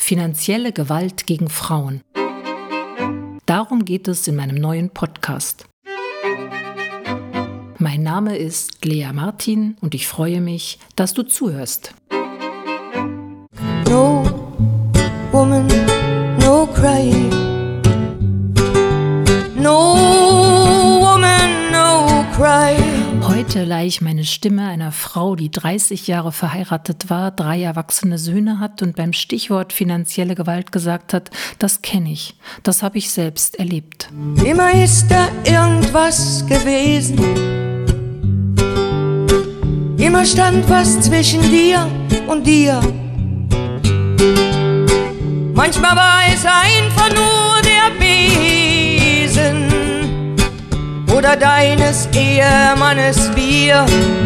Finanzielle Gewalt gegen Frauen. Darum geht es in meinem neuen Podcast. Mein Name ist Lea Martin und ich freue mich, dass du zuhörst. No woman, no cry. No woman, no cry. Heute leihe ich meine Stimme einer Frau, die 30 Jahre verheiratet war, 3 erwachsene Söhne hat und beim Stichwort finanzielle Gewalt gesagt hat, das kenne ich, das habe ich selbst erlebt. Immer ist da irgendwas gewesen. Immer stand was zwischen dir und dir. Manchmal war es einfach nur der Besen oder deines Ehemannes Bier.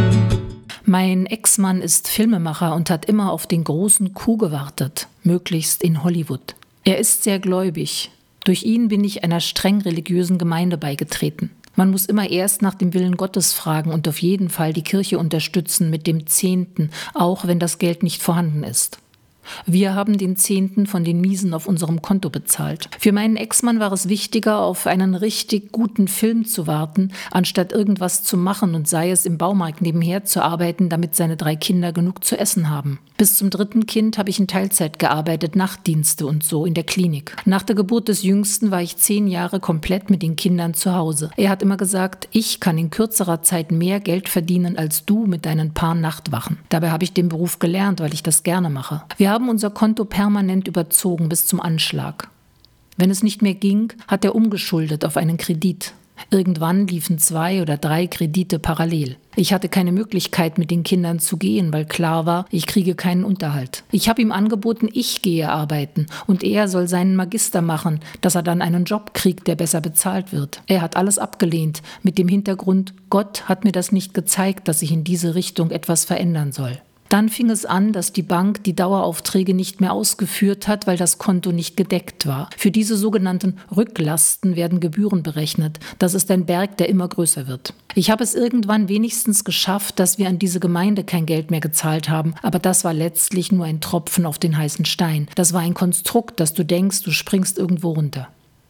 Mein Ex-Mann ist Filmemacher und hat immer auf den großen Coup gewartet, möglichst in Hollywood. Er ist sehr gläubig. Durch ihn bin ich einer streng religiösen Gemeinde beigetreten. Man muss immer erst nach dem Willen Gottes fragen und auf jeden Fall die Kirche unterstützen mit dem 10., auch wenn das Geld nicht vorhanden ist. Wir haben den 10. von den Miesen auf unserem Konto bezahlt. Für meinen Ex-Mann war es wichtiger, auf einen richtig guten Film zu warten, anstatt irgendwas zu machen und sei es im Baumarkt nebenher zu arbeiten, damit seine 3 Kinder genug zu essen haben. Bis zum 3. Kind habe ich in Teilzeit gearbeitet, Nachtdienste und so in der Klinik. Nach der Geburt des Jüngsten war ich 10 Jahre komplett mit den Kindern zu Hause. Er hat immer gesagt, ich kann in kürzerer Zeit mehr Geld verdienen als du mit deinen paar Nachtwachen. Dabei habe ich den Beruf gelernt, weil ich das gerne mache. Wir haben unser Konto permanent überzogen bis zum Anschlag. Wenn es nicht mehr ging, hat er umgeschuldet auf einen Kredit. Irgendwann liefen 2 oder 3 Kredite parallel. Ich hatte keine Möglichkeit, mit den Kindern zu gehen, weil klar war, ich kriege keinen Unterhalt. Ich habe ihm angeboten, ich gehe arbeiten und er soll seinen Magister machen, dass er dann einen Job kriegt, der besser bezahlt wird. Er hat alles abgelehnt, mit dem Hintergrund, Gott hat mir das nicht gezeigt, dass ich in diese Richtung etwas verändern soll. Dann fing es an, dass die Bank die Daueraufträge nicht mehr ausgeführt hat, weil das Konto nicht gedeckt war. Für diese sogenannten Rücklasten werden Gebühren berechnet. Das ist ein Berg, der immer größer wird. Ich habe es irgendwann wenigstens geschafft, dass wir an diese Gemeinde kein Geld mehr gezahlt haben, aber das war letztlich nur ein Tropfen auf den heißen Stein. Das war ein Konstrukt, dass du denkst, du springst irgendwo runter.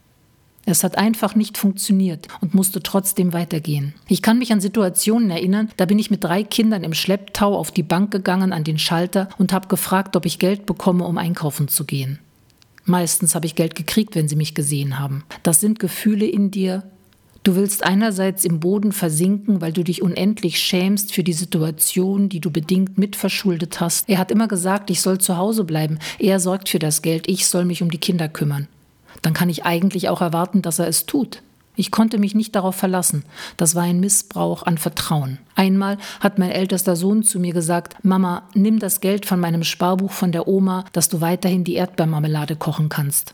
Es hat einfach nicht funktioniert und musste trotzdem weitergehen. Ich kann mich an Situationen erinnern, da bin ich mit 3 Kindern im Schlepptau auf die Bank gegangen, an den Schalter und habe gefragt, ob ich Geld bekomme, um einkaufen zu gehen. Meistens habe ich Geld gekriegt, wenn sie mich gesehen haben. Das sind Gefühle in dir. Du willst einerseits im Boden versinken, weil du dich unendlich schämst für die Situation, die du bedingt mitverschuldet hast. Er hat immer gesagt, ich soll zu Hause bleiben. Er sorgt für das Geld, ich soll mich um die Kinder kümmern. Dann kann ich eigentlich auch erwarten, dass er es tut. Ich konnte mich nicht darauf verlassen. Das war ein Missbrauch an Vertrauen. Einmal hat mein ältester Sohn zu mir gesagt, Mama, nimm das Geld von meinem Sparbuch von der Oma, dass du weiterhin die Erdbeermarmelade kochen kannst.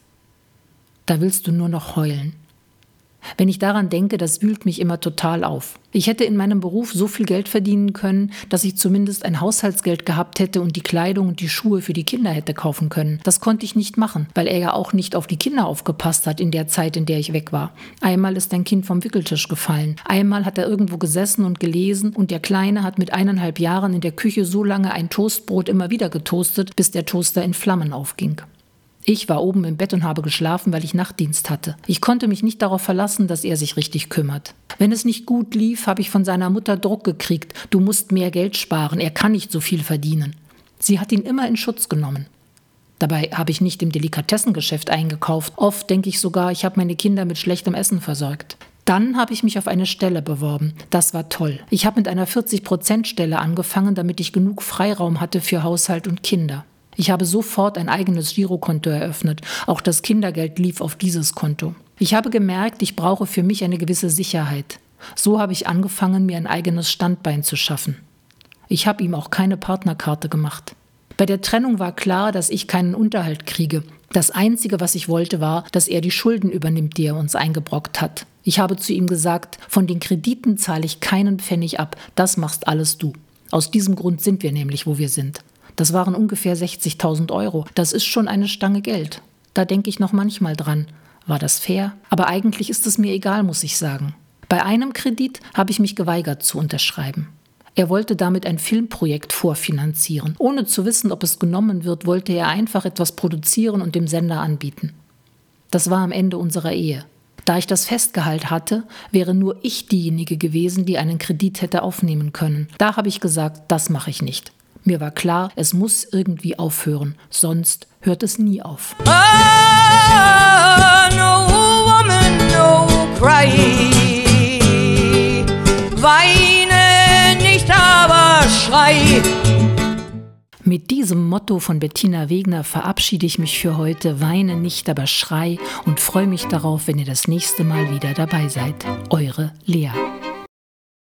Da willst du nur noch heulen. Wenn ich daran denke, das wühlt mich immer total auf. Ich hätte in meinem Beruf so viel Geld verdienen können, dass ich zumindest ein Haushaltsgeld gehabt hätte und die Kleidung und die Schuhe für die Kinder hätte kaufen können. Das konnte ich nicht machen, weil er ja auch nicht auf die Kinder aufgepasst hat in der Zeit, in der ich weg war. Einmal ist ein Kind vom Wickeltisch gefallen. Einmal hat er irgendwo gesessen und gelesen und der Kleine hat mit 1,5 Jahren in der Küche so lange ein Toastbrot immer wieder getoastet, bis der Toaster in Flammen aufging. Ich war oben im Bett und habe geschlafen, weil ich Nachtdienst hatte. Ich konnte mich nicht darauf verlassen, dass er sich richtig kümmert. Wenn es nicht gut lief, habe ich von seiner Mutter Druck gekriegt. Du musst mehr Geld sparen, er kann nicht so viel verdienen. Sie hat ihn immer in Schutz genommen. Dabei habe ich nicht im Delikatessengeschäft eingekauft. Oft denke ich sogar, ich habe meine Kinder mit schlechtem Essen versorgt. Dann habe ich mich auf eine Stelle beworben. Das war toll. Ich habe mit einer 40%-Stelle angefangen, damit ich genug Freiraum hatte für Haushalt und Kinder. Ich habe sofort ein eigenes Girokonto eröffnet. Auch das Kindergeld lief auf dieses Konto. Ich habe gemerkt, ich brauche für mich eine gewisse Sicherheit. So habe ich angefangen, mir ein eigenes Standbein zu schaffen. Ich habe ihm auch keine Partnerkarte gemacht. Bei der Trennung war klar, dass ich keinen Unterhalt kriege. Das Einzige, was ich wollte, war, dass er die Schulden übernimmt, die er uns eingebrockt hat. Ich habe zu ihm gesagt, von den Krediten zahle ich keinen Pfennig ab. Das machst alles du. Aus diesem Grund sind wir nämlich, wo wir sind. Das waren ungefähr 60.000 Euro. Das ist schon eine Stange Geld. Da denke ich noch manchmal dran. War das fair? Aber eigentlich ist es mir egal, muss ich sagen. Bei einem Kredit habe ich mich geweigert zu unterschreiben. Er wollte damit ein Filmprojekt vorfinanzieren. Ohne zu wissen, ob es genommen wird, wollte er einfach etwas produzieren und dem Sender anbieten. Das war am Ende unserer Ehe. Da ich das Festgehalt hatte, wäre nur ich diejenige gewesen, die einen Kredit hätte aufnehmen können. Da habe ich gesagt, das mache ich nicht. Mir war klar, es muss irgendwie aufhören, sonst hört es nie auf. Ah, no woman, no cry. Weine nicht, aber schrei. Mit diesem Motto von Bettina Wegner verabschiede ich mich für heute. Weine nicht, aber schrei und freue mich darauf, wenn ihr das nächste Mal wieder dabei seid. Eure Lea.